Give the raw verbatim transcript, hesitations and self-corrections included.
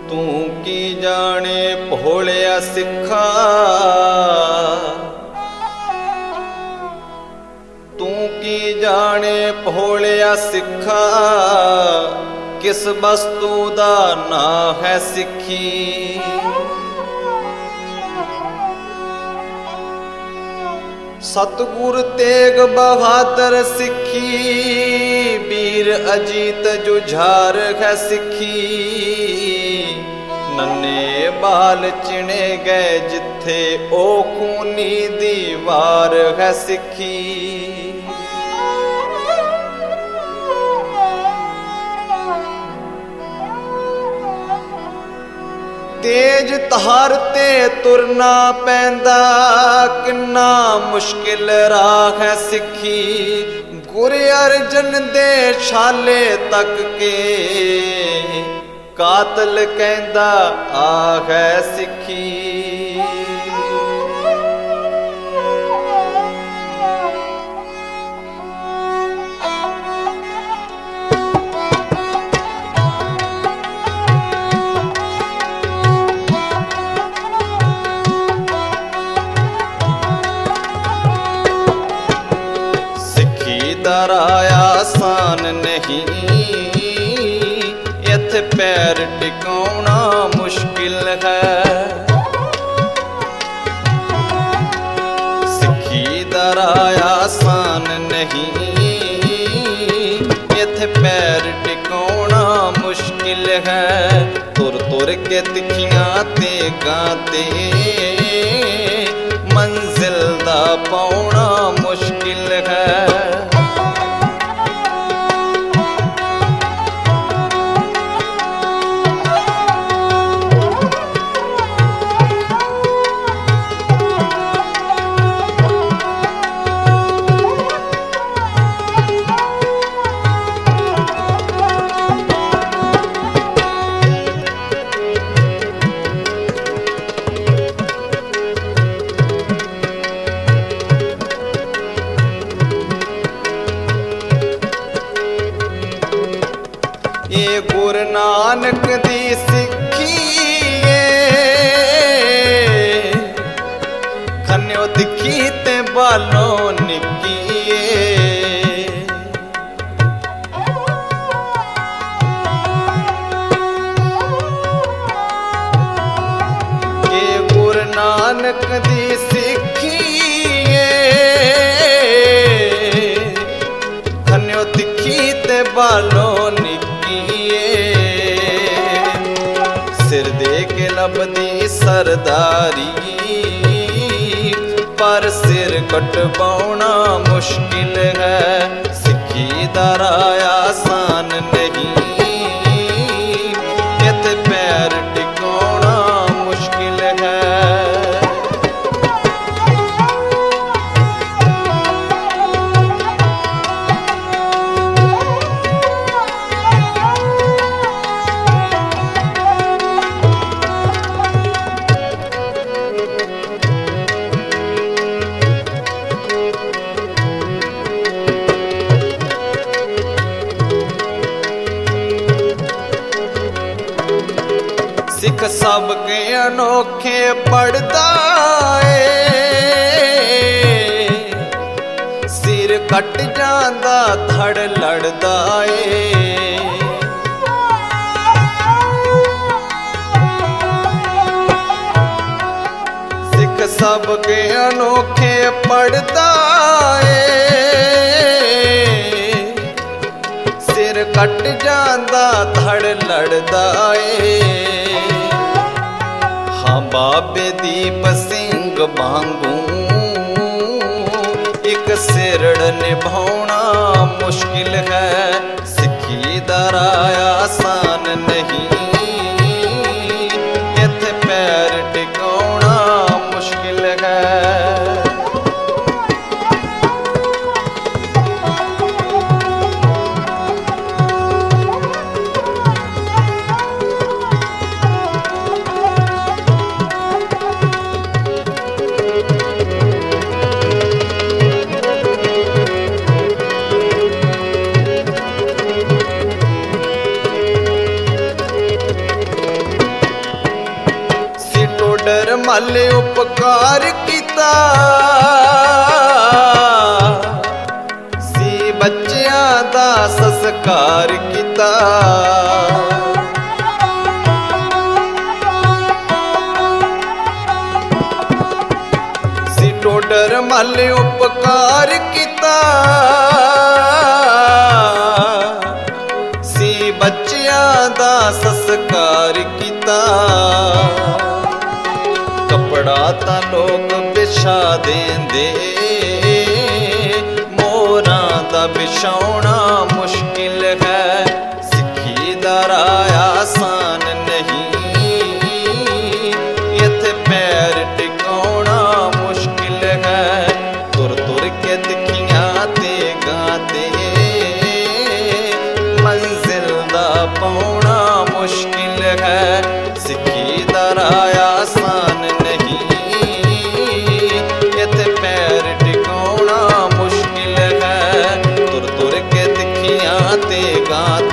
ਤੂੰ ਕੀ ਜਾਣੇ ਭੋਲਿਆ ਸਿੱਖਾ, ਤੂੰ ਕੀ ਜਾਣੇ ਭੋਲਿਆ ਸਿੱਖਾ, ਕਿਸ ਵਸਤੂ ਦਾ ਨਾਂ ਹੈ ਸਿੱਖੀ। ਸਤਿਗੁਰ ਤੇਗ ਬਹਾਦਰ ਸਿੱਖੀ, ਵੀਰ ਅਜੀਤ ਜੁਝਾਰ ਹੈ ਸਿੱਖੀ। ਨੰਨੇ ਬਾਲ ਚਿਣੇ ਗਏ ਜਿੱਥੇ ਉਹ ਖੂਨੀ ਦੀਵਾਰ ਹੈ ਸਿੱਖੀ। ਤੇਜ ਧਾਰ ਤੇ ਤੁਰਨਾ ਪੈਂਦਾ, ਕਿੰਨਾ ਮੁਸ਼ਕਿਲ ਰਾਹ ਹੈ ਸਿੱਖੀ। ਗੁਰ ਅਰਜਨ ਦੇ ਛਾਲੇ ਤੱਕ ਕੇ ਕਾਤਲ ਕਹਿੰਦਾ ਆ ਹੈ ਸਿੱਖੀ। ਦਰਾਇਆ ਆਸਾਨ ਨਹੀਂ, ਇੱਥੇ ਪੈਰ ਟਿਕਾਉਣਾ ਮੁਸ਼ਕਿਲ ਹੈ। ਸਿੱਖੀ ਦਰਾਇਆ ਆਸਾਨ ਨਹੀਂ, ਇੱਥੇ ਪੈਰ ਟਿਕਾਉਣਾ ਮੁਸ਼ਕਿਲ ਹੈ। ਤੁਰ ਤੁਰ ਕੇ ਤਿੱਖੀਆਂ ਤੇਗਾਂ ਤੇ ਮੰਜ਼ਿਲ ਦਾ ਪਾਉਣਾ ਮੁਸ਼ਕਿਲ ਹੈ। ਇਹ ਗੁਰ ਨਾਨਕ ਦੀ ਸਿੱਖੀ ਏ, ਖੰਨਿਓ ਤਿੱਖੀ ਤੇ ਬਾਲੋਂ ਨਿੱਕੀ ਏ। ਇਹ ਗੁਰ ਨਾਨਕ ਦੀ ਸਿੱਖੀ ਏ, ਖੰਨਿਓ ਤਿੱਖੀ ਤੇ ਬਾਲੋਂ ਨਿੱਕੀ। ਸਿਰ ਦੇ ਕੇ ਲੱਭਦੀ ਸਰਦਾਰੀ, ਪਰ ਸਿਰ ਕਟਵਾਉਣਾ ਮੁਸ਼ਕਿਲ ਹੈ। ਸਿੱਖੀ ਦਾ ਰਾਹ ਆਸਾਨ ਨਹੀਂ, ਇੱਥੇ ਪੈਰ ਟਿਕਾਉਣਾ ਮੁਸ਼ਕਿਲ ਹੈ। ਸਿੱਖ ਸਭ ਕੇ ਅਨੋਖੇ ਪੜਦਾ ਏ, ਸਿਰ ਕੱਟ ਜਾਂਦਾ ਧੜ ਲੜਦਾ ਏ। ਸਿੱਖ ਸਭ ਕੇ ਅਨੋਖੇ ਪੜਦਾ ਏ, ਸਿਰ ਕੱਟ ਜਾਂਦਾ ਧੜ ਲੜਦਾ ਏ। ਹਾਂ ਬਾਬੇ ਦੀਪ ਸਿੰਘ ਵਾਂਗੂ ਇੱਕ ਸਿਰੜ ਨਿਭਾਉਣਾ ਮੁਸ਼ਕਿਲ ਹੈ। ਸਿੱਖੀ ਦਾ ਰਾਹ ਆਸਾਨ ਨਹੀਂ, ਇੱਥੇ ਪੈਰ ਟਿਕਾਉਣਾ ਮੁਸ਼ਕਿਲ ਹੈ। ਟੋਡਰ ਮੱਲ ਉਪਕਾਰ ਕੀਤਾ ਸੀ ਬੱਚਿਆਂ ਦਾ ਸੰਸਕਾਰ ਕੀਤਾ ਸੀ ਟੋਡਰ ਮੱਲ ਉਪਕਾਰ ਕੀਤਾ ਸੀ ਬੱਚਿਆਂ ਦਾ ਸੰਸਕਾਰ ਕੀਤਾ ਕਪੜਾ ਤਾਂ ਲੋਕ ਵਿਛਾ ਦੇਂਦੇ ਮੋਰਾਂ ਦਾ ਵਿਛਾਉਣਾ ਮੁਸ਼ਕਿਲ ਹੈ ਸਿੱਖੀ ਦਾ ਰਾਹ ਆਸਾਨ ਨਹੀਂ ਇੱਥੇ ਪੈਰ ਟਿਕਾਉਣਾ ਮੁਸ਼ਕਿਲ ਹੈ ਤੁਰ ਤੁਰ ਕੇ ਤਿੱਖੀਆਂ ਤੇ ਗਾਤੇ ਮੰਜ਼ਿਲ ਦਾ ਪਾਉਣਾ ਮੁਸ਼ਕਿਲ ਹੈ ਸਿੱਖੀ ਦਾ ਰਾਹ ਆਸਾਨ ਨਹੀਂ ਇੱਥੇ ਪੈਰ ਟਿਕਾਉਣਾ ਮੁਸ਼ਕਿਲ ਹੈ ਤੁਰ ਤੁਰ ਕੇ ਤਿੱਖੀਆਂ ਤੇ ਗਾਤੇ